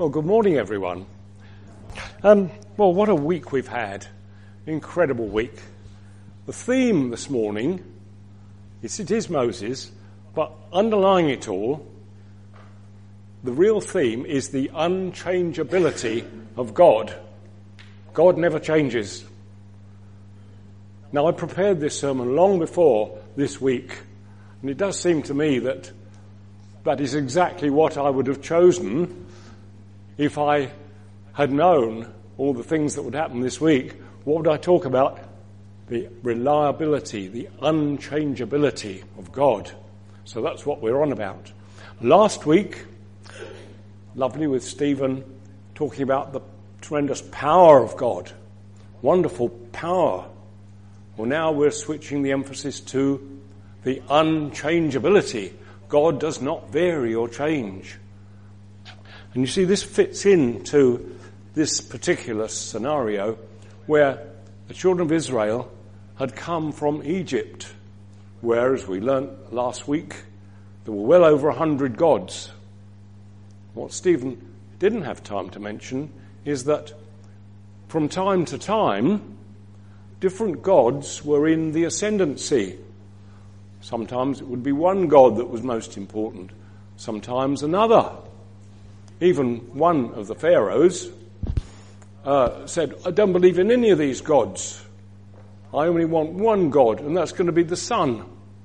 Well, good morning, everyone. Well, what a week we've had. Incredible week. The theme this morning, it is Moses, but underlying it all, the real theme is the unchangeability of God. God never changes. Now, I prepared this sermon long before this week, and it does seem to me that that is exactly what I would have chosen if I had known all the things that would happen this week. What would I talk about? The reliability, the unchangeability of God. So that's what we're on about. Last week, lovely with Stephen talking about the tremendous power of God. Wonderful power. Well, now we're switching the emphasis to the unchangeability. God does not vary or change. And you see, this fits into this particular scenario where the children of Israel had come from Egypt, where, as we learnt last week, there were well over 100 gods. What Stephen didn't have time to mention is that from time to time, different gods were in the ascendancy. Sometimes it would be one god that was most important, sometimes another. Even one of the pharaohs said, I don't believe in any of these gods. I only want one God, and that's going to be the sun.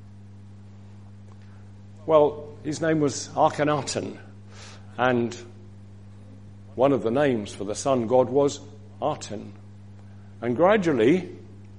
Well, his name was Akhenaten, and one of the names for the sun god was Aten. And gradually,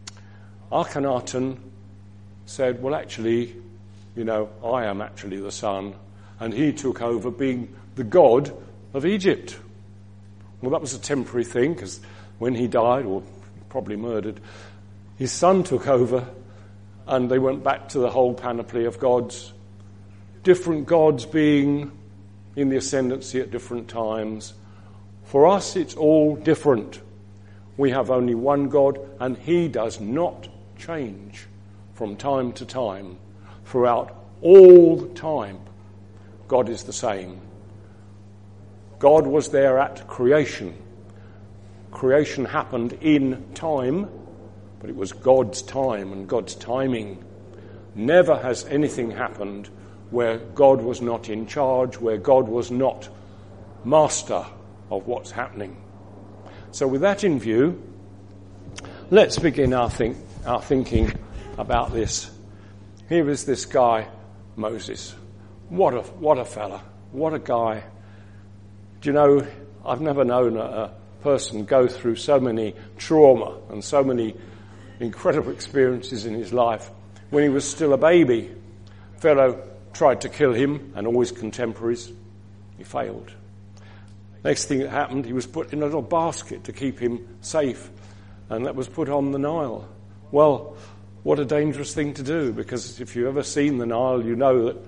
Akhenaten said, well, actually, I am actually the sun, and he took over being the god of Egypt. Well, that was a temporary thing, because when he died, or probably murdered, his son took over, and they went back to the whole panoply of gods, different gods being in the ascendancy at different times. For us, it's all different. We have only one God, and he does not change from time to time. Throughout all the time, God is the same. God was there at creation. Creation happened in time, but it was God's time and God's timing. Never has anything happened where God was not in charge, where God was not master of what's happening. So with that in view, let's begin our thinking about this. Here is this guy, Moses. What a fella. What a guy. Do you know, I've never known a person go through so many trauma and so many incredible experiences in his life. When he was still a baby, Pharaoh tried to kill him and all his contemporaries. He failed. Next thing that happened, he was put in a little basket to keep him safe, and that was put on the Nile. Well, what a dangerous thing to do, because if you've ever seen the Nile, you know that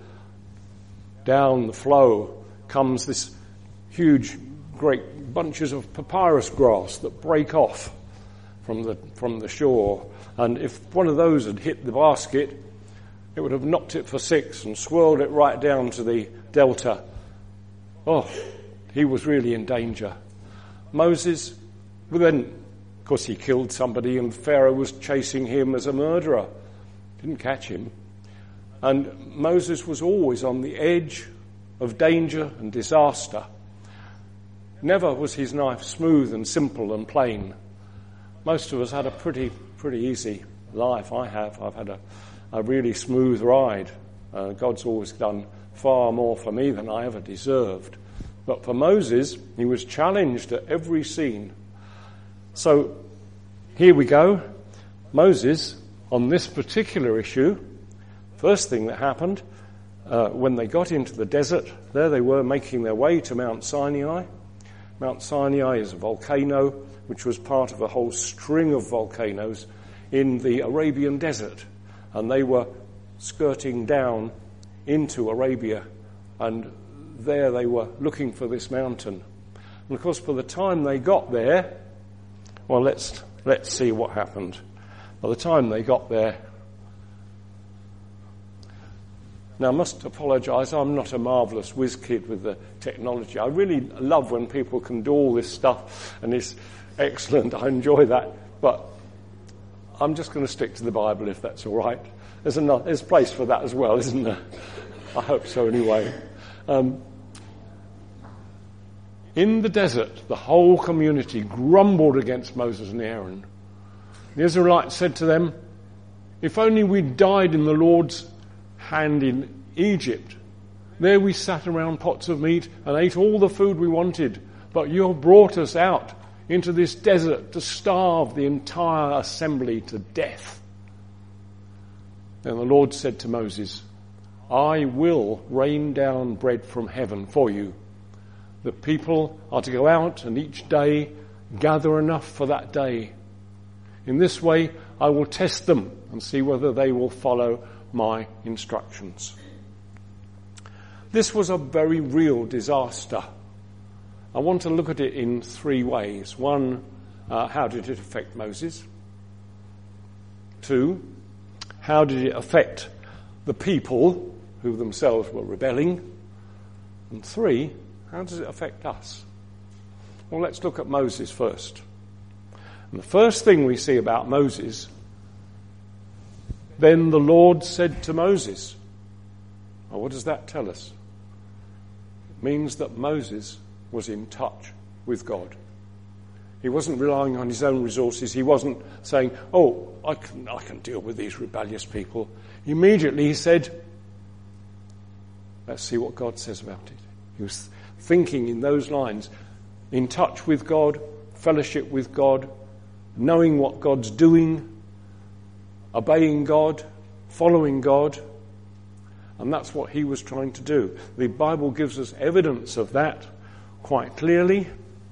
down the flow comes this huge, great bunches of papyrus grass that break off from the shore. And if one of those had hit the basket, it would have knocked it for six and swirled it right down to the delta. Oh, he was really in danger. Moses, well then, of course he killed somebody and Pharaoh was chasing him as a murderer. Didn't catch him. And Moses was always on the edge of danger and disaster. Never was his life smooth and simple and plain. Most of us had a pretty easy life. I've had a really smooth ride. God's always done far more for me than I ever deserved. But for Moses, he was challenged at every scene. So here we go. Moses, on this particular issue, first thing that happened, when they got into the desert, there they were making their way to Mount Sinai. Mount Sinai is a volcano which was part of a whole string of volcanoes in the Arabian desert. And they were skirting down into Arabia, and there they were looking for this mountain. And of course, by the time they got there, well, let's see what happened. By the time they got there, Now, I must apologise, I'm not a marvellous whiz kid with the technology. I really love when people can do all this stuff, and it's excellent. I enjoy that. But I'm just going to stick to the Bible, if that's all right. There's place for that as well, isn't there? I hope so anyway. In the desert, the whole community grumbled against Moses and Aaron. The Israelites said to them, "If only we died in the Lord's hand in Egypt. There we sat around pots of meat and ate all the food we wanted. But you have brought us out into this desert to starve the entire assembly to death." Then the Lord said to Moses, "I will rain down bread from heaven for you. The people are to go out and each day gather enough for that day. In this way I will test them and see whether they will follow my instructions." This was a very real disaster. I want to look at it in three ways. One, how did it affect Moses? Two, how did it affect the people who themselves were rebelling? And three, how does it affect us? Well, let's look at Moses first. And the first thing we see about Moses, then the Lord said to Moses. Well, what does that tell us? It means that Moses was in touch with God. He wasn't relying on his own resources. He wasn't saying, "Oh, I can deal with these rebellious people." Immediately he said, "Let's see what God says about it." He was thinking in those lines, in touch with God, fellowship with God, knowing what God's doing, obeying God, following God. And that's what he was trying to do. The Bible gives us evidence of that quite clearly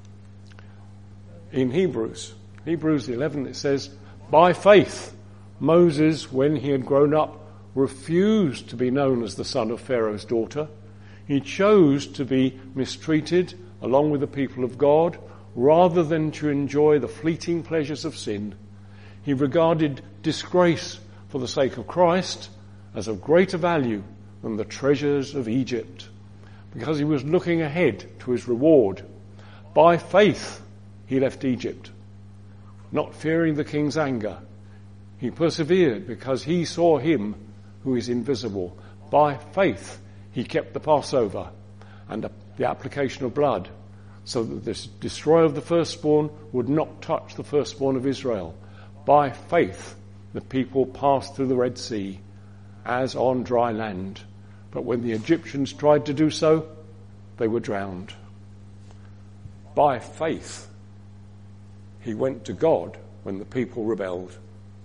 in Hebrews 11. It says, "By faith Moses, when he had grown up, refused to be known as the son of Pharaoh's daughter. He chose to be mistreated along with the people of God rather than to enjoy the fleeting pleasures of sin. He regarded disgrace for the sake of Christ as of greater value than the treasures of Egypt, because he was looking ahead to his reward. By faith he left Egypt, not fearing the king's anger. He persevered because he saw him who is invisible. By faith he kept the Passover and the application of blood, so that the destroyer of the firstborn would not touch the firstborn of Israel. By faith the people passed through the Red Sea as on dry land. But when the Egyptians tried to do so, they were drowned. By faith he went to God when the people rebelled.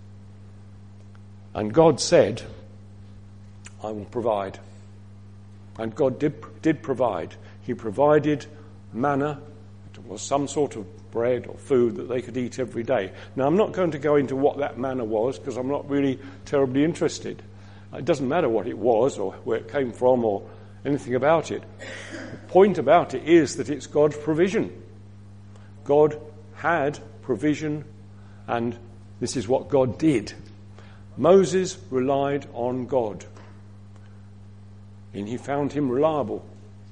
And God said, I will provide. And God did provide. He provided manna. It was some sort of bread or food that they could eat every day. Now, I'm not going to go into what that manna was because I'm not really terribly interested. It doesn't matter what it was or where it came from or anything about it. The point about it is that it's God's provision. God had provision, and this is what God did. Moses relied on God, and he found him reliable.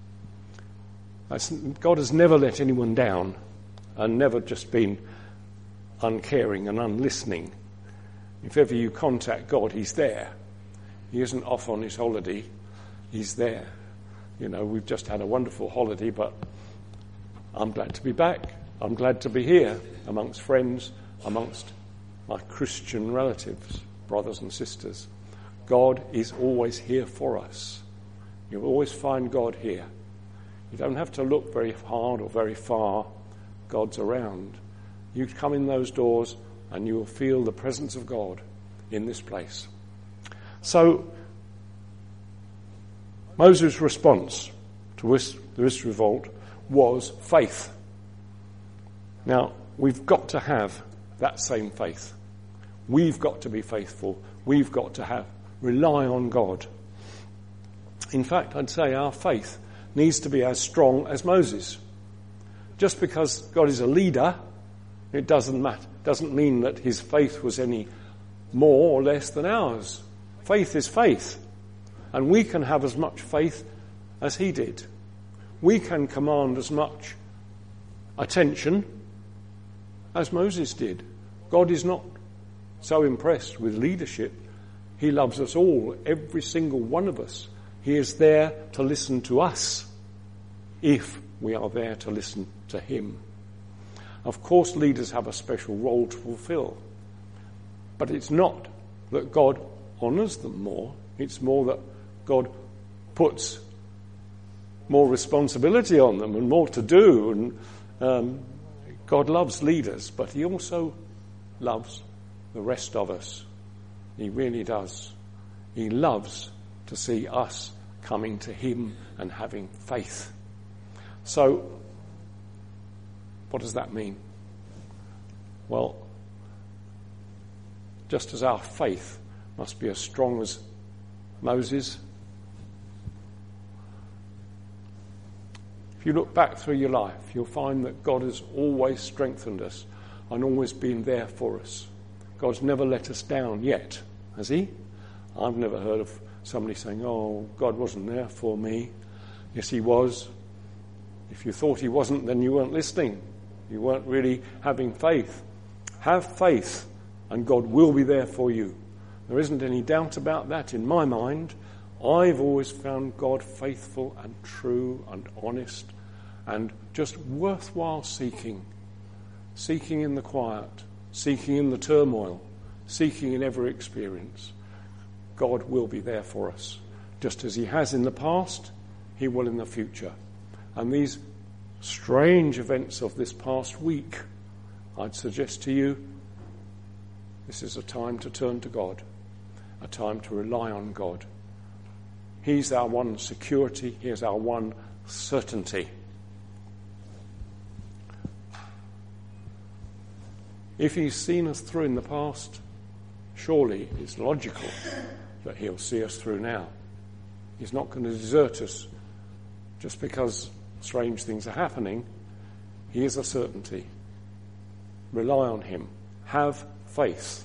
God has never let anyone down and never just been uncaring and unlistening. If ever you contact God, he's there. He isn't off on his holiday. He's there. You know, we've just had a wonderful holiday, but I'm glad to be back. I'm glad to be here amongst friends, amongst my Christian relatives, brothers and sisters. God is always here for us. You'll always find God here. You don't have to look very hard or very far. God's around. You come in those doors and you will feel the presence of God in this place. So, Moses' response to this revolt was faith. Now, we've got to have that same faith. We've got to be faithful. We've got to rely on God. In fact, I'd say our faith needs to be as strong as Moses. Just because God is a leader, it doesn't mean that his faith was any more or less than ours. Faith is faith. And we can have as much faith as he did. We can command as much attention as Moses did. God is not so impressed with leadership. He loves us all, every single one of us. He is there to listen to us if we are there to listen to him. Of course, leaders have a special role to fulfill, but it's not that God honours them more. It's more that God puts more responsibility on them and more to do. And God loves leaders, but he also loves the rest of us. He really does. He loves to see us coming to him and having faith. So, what does that mean? Well, just as our faith must be as strong as Moses, if you look back through your life, you'll find that God has always strengthened us and always been there for us. God's never let us down yet, has he? I've never heard of somebody saying, oh, God wasn't there for me. Yes, he was. If you thought he wasn't, then you weren't listening. You weren't really having faith. Have faith, and God will be there for you. There isn't any doubt about that in my mind. I've always found God faithful and true and honest and just worthwhile seeking. Seeking in the quiet, seeking in the turmoil, seeking in every experience. God will be there for us. Just as he has in the past, he will in the future. And these strange events of this past week, I'd suggest to you, this is a time to turn to God, a time to rely on God. He's our one security, he is our one certainty. If he's seen us through in the past, surely it's logical that he'll see us through now. He's not going to desert us just because strange things are happening. He is a certainty. Rely on him. Have faith.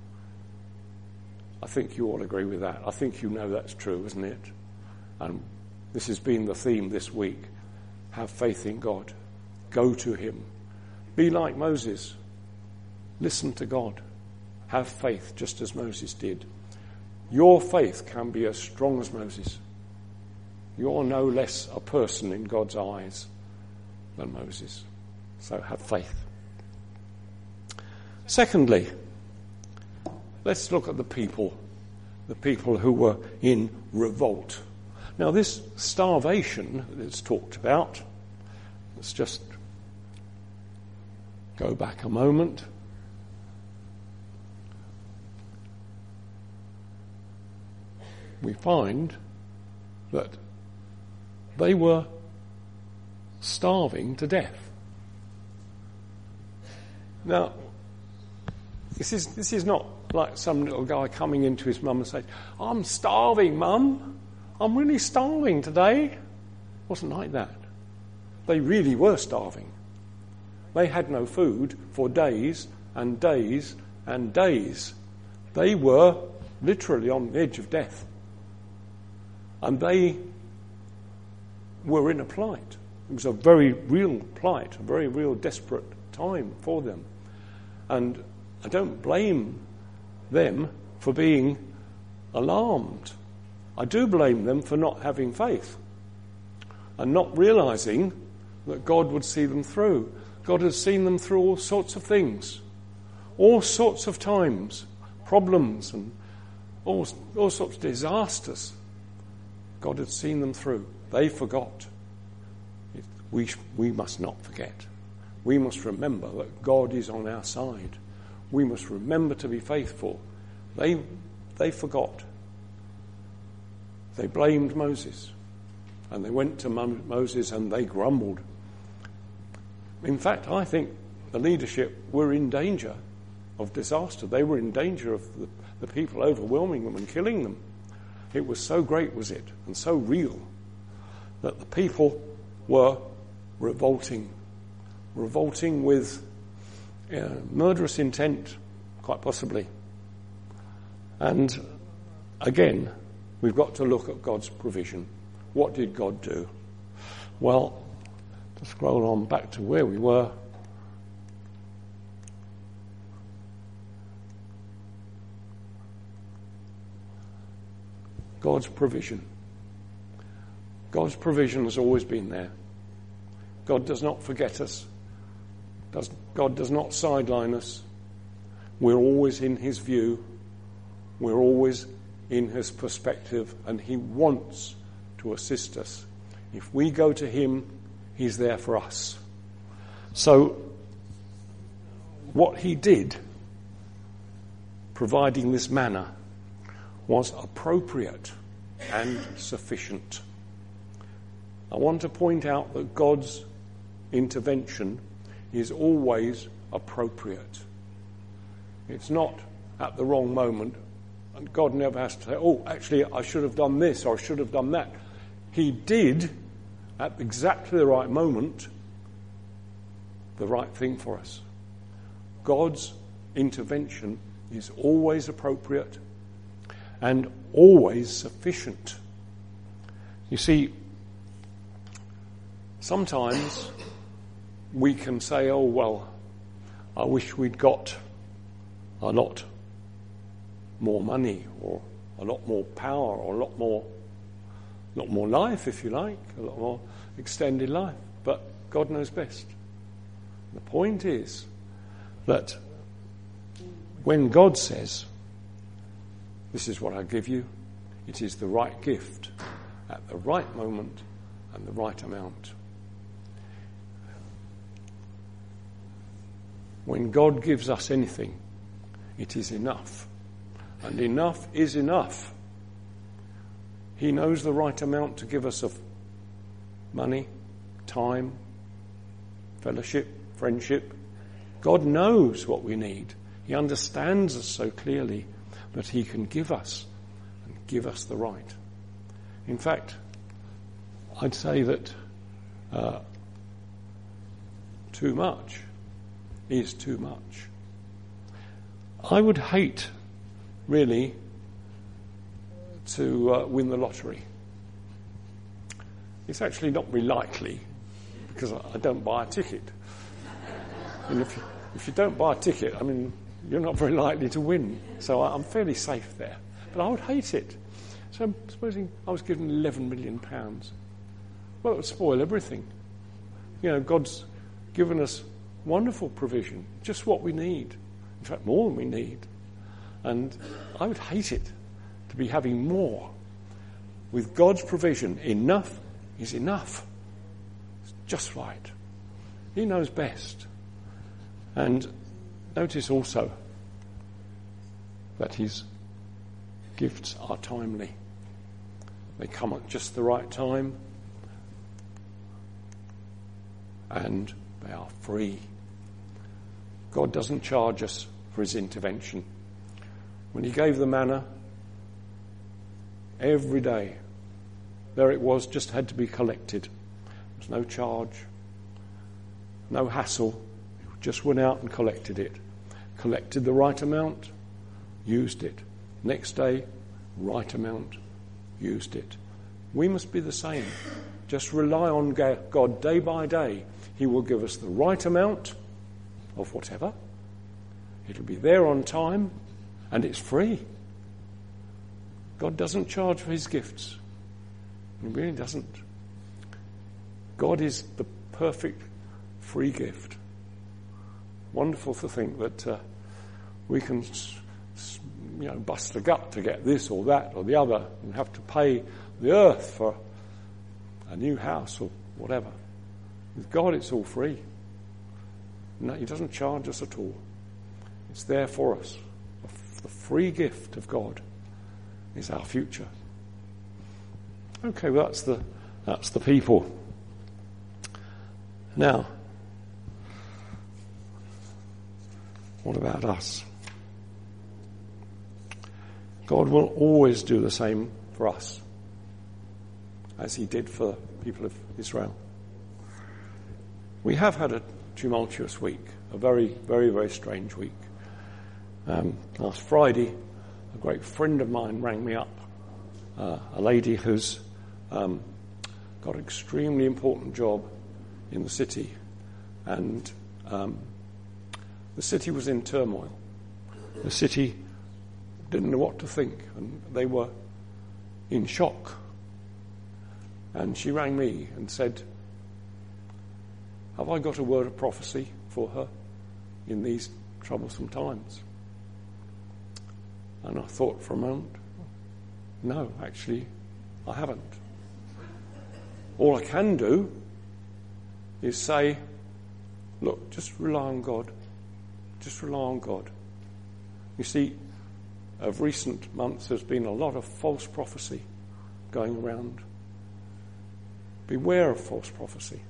I think you all agree with that. I think you know that's true, isn't it? And this has been the theme this week. Have faith in God. Go to him. Be like Moses. Listen to God. Have faith just as Moses did. Your faith can be as strong as Moses. You're no less a person in God's eyes than Moses. So have faith. Secondly, let's look at the people who were in revolt. Now this starvation that's talked about, let's just go back a moment. We find that they were starving to death. Now, this is not like some little guy coming into his mum and saying, I'm starving, Mum. I'm really starving today. It wasn't like that. They really were starving. They had no food for days and days and days. They were literally on the edge of death. And they were in a plight. It was a very real plight, a very real desperate time for them. And I don't blame them for being alarmed. I do blame them for not having faith and not realizing that God would see them through. God has seen them through all sorts of things, all sorts of times, problems and all sorts of disasters. God had seen them through. They forgot. We must not forget. We must remember that God is on our side. We must remember to be faithful. They forgot. They blamed Moses. And they went to Moses and they grumbled. In fact, I think the leadership were in danger of disaster. They were in danger of the people overwhelming them and killing them. It was so great, was it, and so real, that the people were revolting with murderous intent, quite possibly. And again, we've got to look at God's provision. What did God do? Well, to scroll on back to where we were. God's provision. God's provision has always been there. God does not forget us. God does not sideline us. We're always in his view. We're always in his perspective, and he wants to assist us. If we go to him, he's there for us. So, what he did, providing this manna, was appropriate and sufficient. I want to point out that God's intervention is always appropriate. It's not at the wrong moment, and God never has to say, oh, actually, I should have done this or I should have done that. He did, at exactly the right moment, the right thing for us. God's intervention is always appropriate and always sufficient. You see, sometimes we can say, oh, well, I wish we'd got a lot more money or a lot more power or a lot more life, if you like, a lot more extended life. But God knows best. The point is that when God says, this is what I give you, it is the right gift at the right moment and the right amount. When God gives us anything, it is enough. And enough is enough. He knows the right amount to give us of money, time, fellowship, friendship. God knows what we need. He understands us so clearly that he can give us and give us the right. In fact, I'd say that too much is too much. I would hate, really, to win the lottery. It's actually not very likely, because I don't buy a ticket. And if you don't buy a ticket, I mean, you're not very likely to win. So I'm fairly safe there. But I would hate it. So supposing I was given £11 million. Well, it would spoil everything. You know, God's given us wonderful provision, just what we need. In fact, more than we need. And I would hate it to be having more. With God's provision, enough is enough. It's just right. He knows best. And notice also that his gifts are timely. They come at just the right time, and they are free. God doesn't charge us for his intervention. When he gave the manna, every day, there it was, just had to be collected. There was no charge, no hassle. You just went out and collected it. Collected the right amount, used it. Next day, right amount, used it. We must be the same. Just rely on God day by day. He will give us the right amount of whatever. It'll be there on time, and it's free. God doesn't charge for his gifts. He really doesn't. God is the perfect free gift. Wonderful to think that we can, bust a gut to get this or that or the other and have to pay the earth for a new house or whatever. With God, it's all free. No, he doesn't charge us at all. It's there for us. The free gift of God is our future. Okay, well, that's the people. Now, what about us? God will always do the same for us as he did for the people of Israel. We have had a tumultuous week, a very, very, very strange week. Last Friday, a great friend of mine rang me up a lady who's got an extremely important job in the city, and the city was in turmoil. The city didn't know what to think, and they were in shock. And she rang me and said, have I got a word of prophecy for her in these troublesome times? And I thought for a moment, no, actually, I haven't. All I can do is say, look, just rely on God. Just rely on God. You see, of recent months, there's been a lot of false prophecy going around. Beware of false prophecy.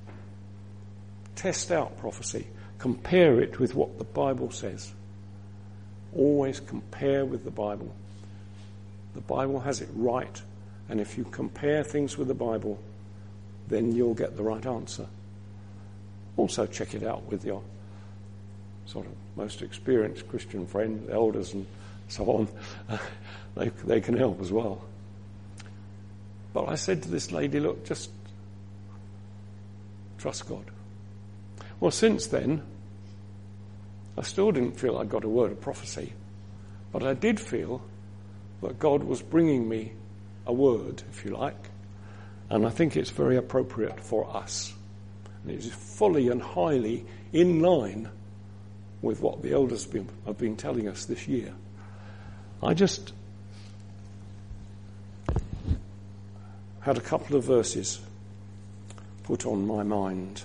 Test out prophecy. Compare it with what the Bible says. Always compare with the Bible. The Bible has it right, and if you compare things with the Bible, then you'll get the right answer. Also check it out with your sort of most experienced Christian friends, elders and so on. They can help as well. But I said to this lady, look, just trust God. Well, since then, I still didn't feel I got a word of prophecy, but I did feel that God was bringing me a word, if you like, and I think it's very appropriate for us. And it is fully and highly in line with what the elders have been telling us this year. I just had a couple of verses put on my mind,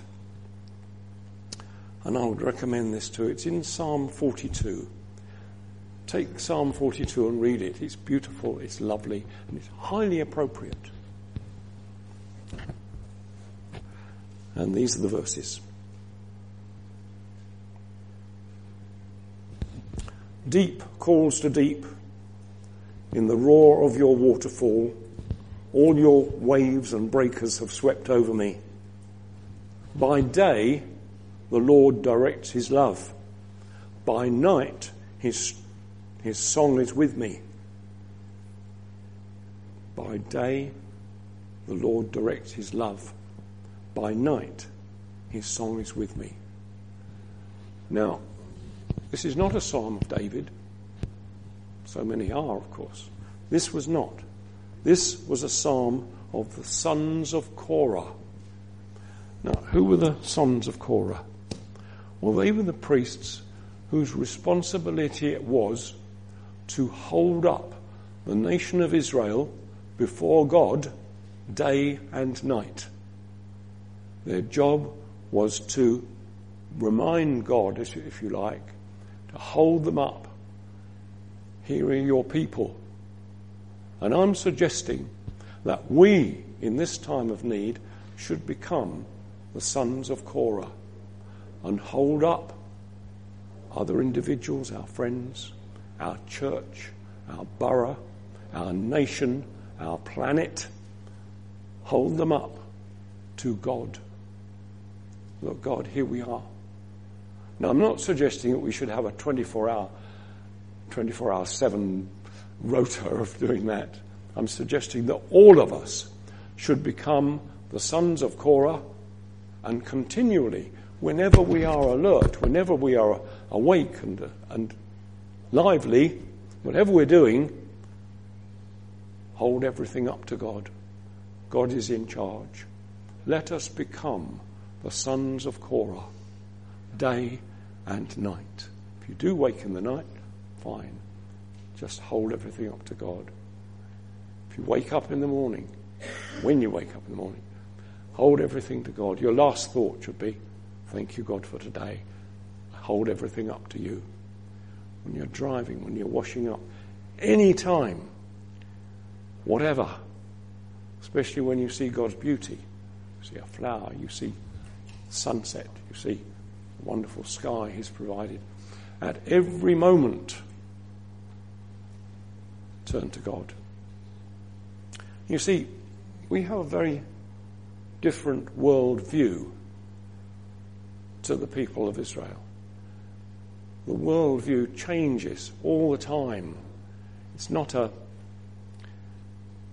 and I would recommend this too. It's in Psalm 42. Take Psalm 42 and read it. It's beautiful, it's lovely, and it's highly appropriate. And these are the verses. Deep calls to deep in the roar of your waterfall. All your waves and breakers have swept over me. By day, the Lord directs his love. By night, his song is with me. By day, the Lord directs his love. By night, his song is with me. Now, this is not a psalm of David. So many are, of course. This was not. This was a psalm of the sons of Korah. Now, who were the sons of Korah? Well, they were the priests whose responsibility it was to hold up the nation of Israel before God day and night. Their job was to remind God, if you like, to hold them up. Here are your people. And I'm suggesting that we, in this time of need, should become the sons of Korah and hold up other individuals, our friends, our church, our borough, our nation, our planet. Hold them up to God. Look, God, here we are. Now, I'm not suggesting that we should have a 24-hour-7 rota of doing that. I'm suggesting that all of us should become the sons of Korah and continually, whenever we are alert, whenever we are awake and lively, whatever we're doing, hold everything up to God. God is in charge. Let us become the sons of Korah, day and night. If you do wake in the night, fine. Just hold everything up to God. If you wake up in the morning, when you wake up in the morning, hold everything to God. Your last thought should be, thank you, God, for today. I hold everything up to you. When you're driving, when you're washing up, any time, whatever, especially when you see God's beauty, you see a flower, you see sunset, you see the wonderful sky he's provided. At every moment, turn to God. You see, we have a very different world view to the people of Israel. The world view changes all the time. It's not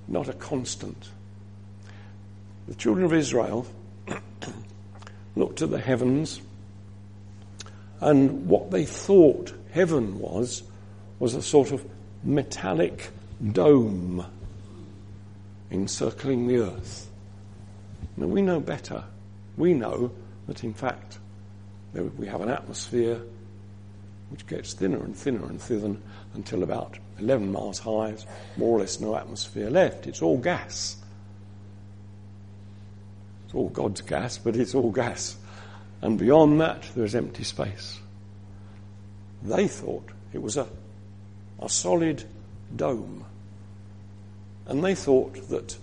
not a constant. The children of Israel looked at the heavens, and what they thought heaven was a sort of metallic dome encircling the earth. Now we know better. We know that in fact we have an atmosphere which gets thinner and thinner and thinner until about 11 miles high. There's more or less no atmosphere left. It's all gas. It's all God's gas, but it's all gas. And beyond that, there's empty space. They thought it was a solid dome. And they thought that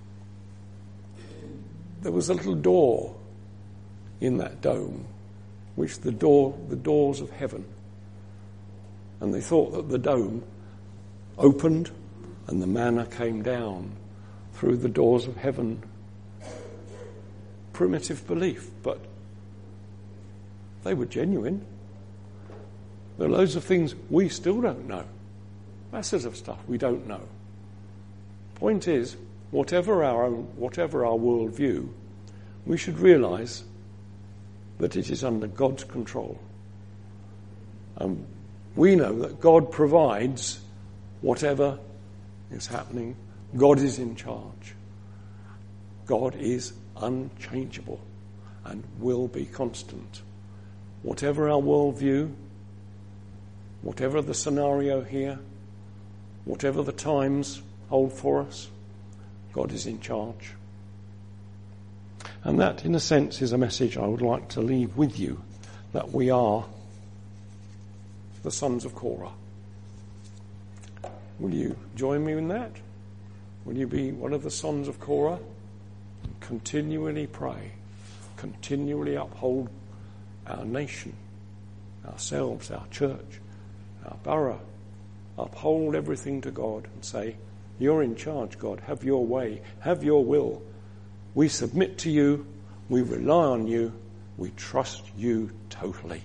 there was a little door in that dome, which the doors of heaven. And they thought that the dome opened and the manna came down through the doors of heaven. Primitive belief, but they were genuine. There are loads of things we still don't know. Masses of stuff we don't know. Point is, whatever our worldview, we should realise that it is under God's control. We know that God provides whatever is happening. God is in charge. God is unchangeable and will be constant. Whatever our worldview, whatever the scenario here, whatever the times hold for us, God is in charge. And that, in a sense, is a message I would like to leave with you, that we are the sons of Korah. Will you join me in that? Will you be one of the sons of Korah? Continually pray, continually uphold our nation, ourselves, our church, our borough. Uphold everything to God and say, you're in charge, God. Have your way. Have your will. We submit to you. We rely on you. We trust you totally.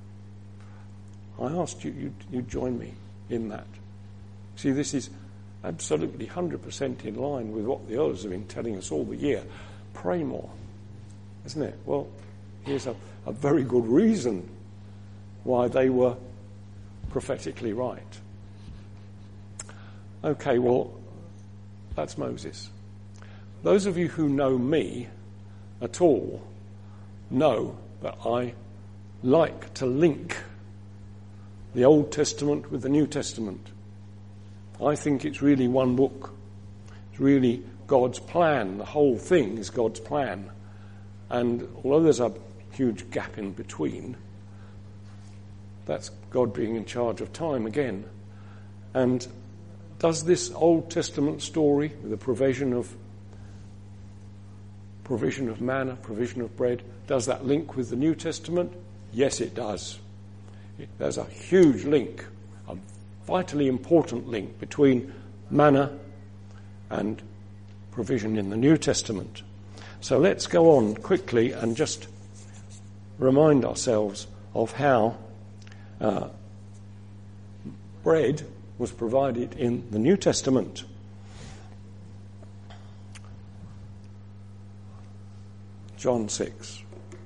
I asked you join me in that. See, this is absolutely 100% in line with what the elders have been telling us all the year. Pray more, isn't it? Well, here's a very good reason why they were prophetically right. Okay, well, that's Moses. Those of you who know me at all know that I like to link the Old Testament with the New Testament. I think it's really one book. It's really God's plan. The whole thing is God's plan. And although there's a huge gap in between, that's God being in charge of time again. And does this Old Testament story with the provision of manna, provision of bread, does that link with the New Testament? Yes, it does. There's a huge link, a vitally important link between manna and provision in the New Testament. So let's go on quickly and just remind ourselves of how bread was provided in the New Testament. John 6.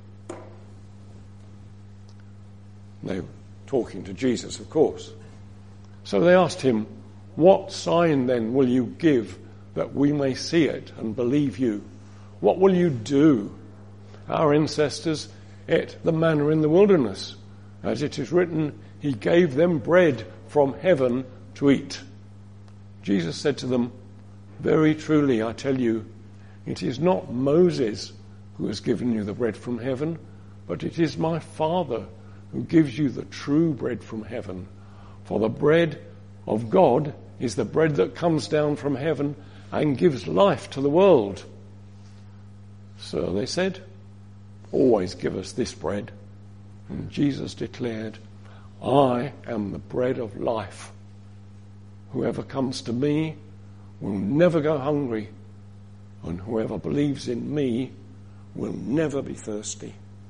They were talking to Jesus, of course. So they asked him, "What sign then will you give that we may see it and believe you? What will you do? Our ancestors ate the manna in the wilderness. As it is written, he gave them bread from heaven to eat." Jesus said to them, "Very truly I tell you, it is not Moses who has given you the bread from heaven, but it is my Father who gives you the true bread from heaven. For the bread of God is the bread that comes down from heaven and gives life to the world." So they said, "Always give us this bread." And Jesus declared, "I am the bread of life. Whoever comes to me will never go hungry, and whoever believes in me will never be thirsty."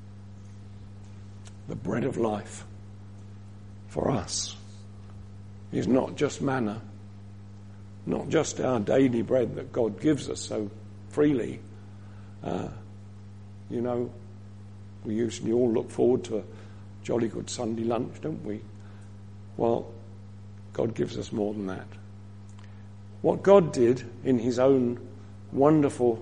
The bread of life for us is not just manna, not just our daily bread that God gives us so freely. We usually all look forward to a jolly good Sunday lunch, don't we? Well, God gives us more than that. What God did in his own wonderful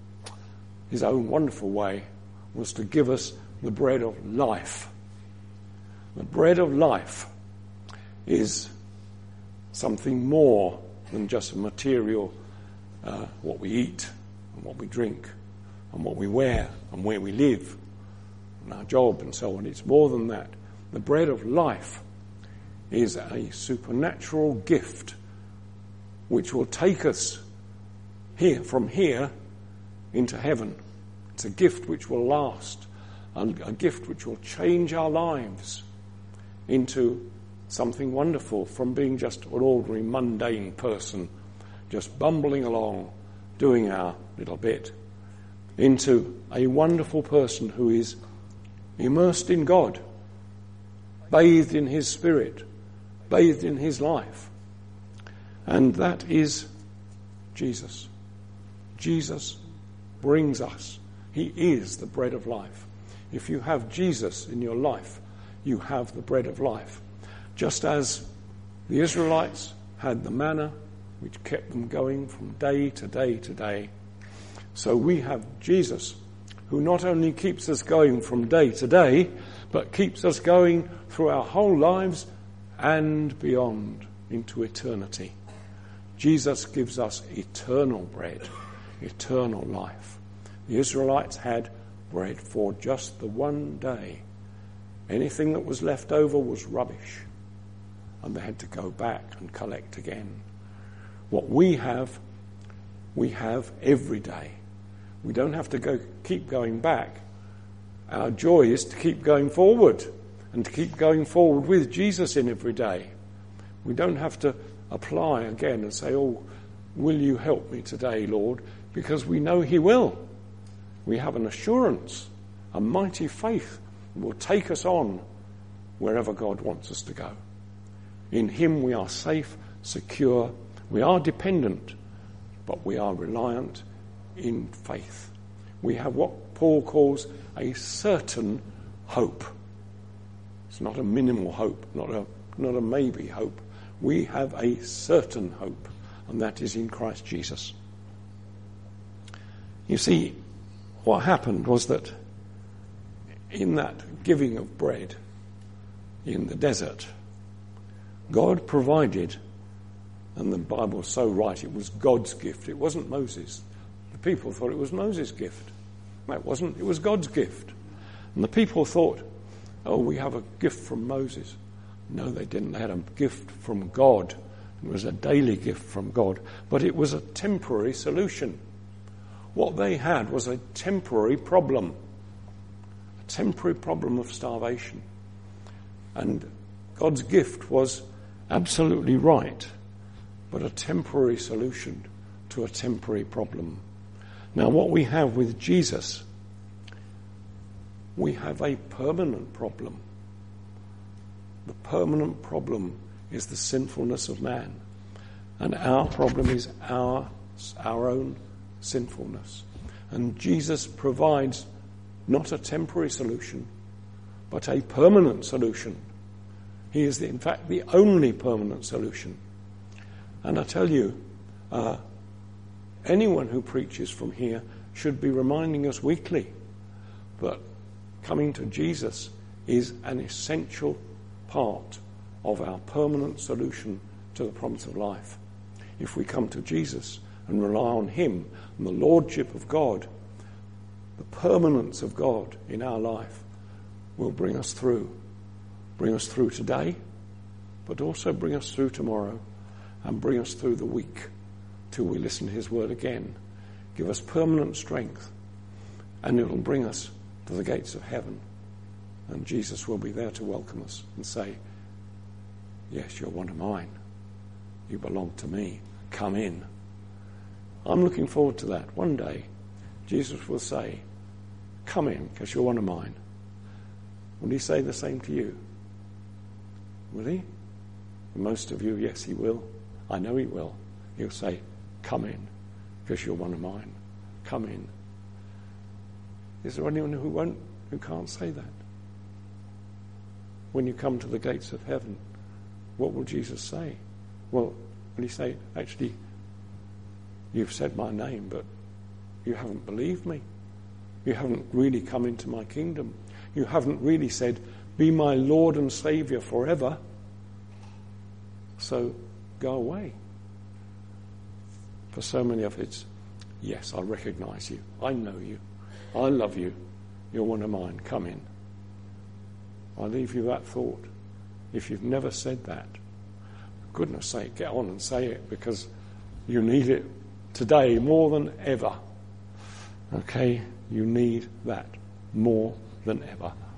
way was to give us the bread of life. The bread of life is something more than just a material, what we eat and what we drink and what we wear and where we live and our job and so on. It's more than that. The bread of life is a supernatural gift which will take us from here into heaven. It's a gift which will last, a gift which will change our lives into something wonderful, from being just an ordinary mundane person, just bumbling along, doing our little bit, into a wonderful person who is immersed in God, bathed in his Spirit, bathed in his life. And that is Jesus. Jesus brings us. He is the bread of life. If you have Jesus in your life, you have the bread of life. Just as the Israelites had the manna, which kept them going from day to day to day, so we have Jesus, who not only keeps us going from day to day, but keeps us going through our whole lives and beyond into eternity. Jesus gives us eternal bread, eternal life. The Israelites had bread for just the one day. Anything that was left over was rubbish, and they had to go back and collect again. What we have every day. We don't have to keep going back. Our joy is to keep going forward, and to keep going forward with Jesus in every day. We don't have to apply again and say, "Oh, will you help me today, Lord?" Because we know he will. We have an assurance, a mighty faith that will take us on wherever God wants us to go. In him we are safe, secure, we are dependent, but we are reliant in faith. We have what Paul calls a certain hope. It's not a minimal hope, not a maybe hope. We have a certain hope, and that is in Christ Jesus. You see, what happened was that in that giving of bread in the desert, God provided, and the Bible's so right, it was God's gift. It wasn't Moses'. The people thought it was Moses' gift. No, it wasn't. It was God's gift. And the people thought, "Oh, we have a gift from Moses." No, they didn't. They had a gift from God. It was a daily gift from God. But it was a temporary solution. What they had was a temporary problem of starvation. And God's gift was absolutely right, but a temporary solution to a temporary problem. Now, what we have with Jesus, we have a permanent problem. The permanent problem is the sinfulness of man. And our problem is our own sinfulness. And Jesus provides not a temporary solution, but a permanent solution. He is, in fact, the only permanent solution. And I tell you, anyone who preaches from here should be reminding us weekly that coming to Jesus is an essential part of our permanent solution to the promise of life. If we come to Jesus and rely on him and the lordship of God, the permanence of God in our life will bring us through today, but also bring us through tomorrow and bring us through the week till we listen to his word again. Give us permanent strength, and it will bring us to the gates of heaven. And Jesus will be there to welcome us and say, "Yes, you're one of mine. You belong to me. Come in." I'm looking forward to that. One day, Jesus will say, "Come in, because you're one of mine." Will he say the same to you? Will he? Most of you, yes, he will. I know he will. He'll say, come in, because you're one of mine. Come in. Is there anyone who can't say that? When you come to the gates of heaven, what will Jesus say? Well, will he say, actually, you've said my name, but you haven't believed me. You haven't really come into my kingdom. You haven't really said, be my Lord and Saviour forever. So go away. For so many of it's, yes, I recognise you. I know you. I love you. You're one of mine. Come in. I leave you that thought. If you've never said that, for goodness sake, get on and say it, because you need it today more than ever. Okay? You need that more than ever.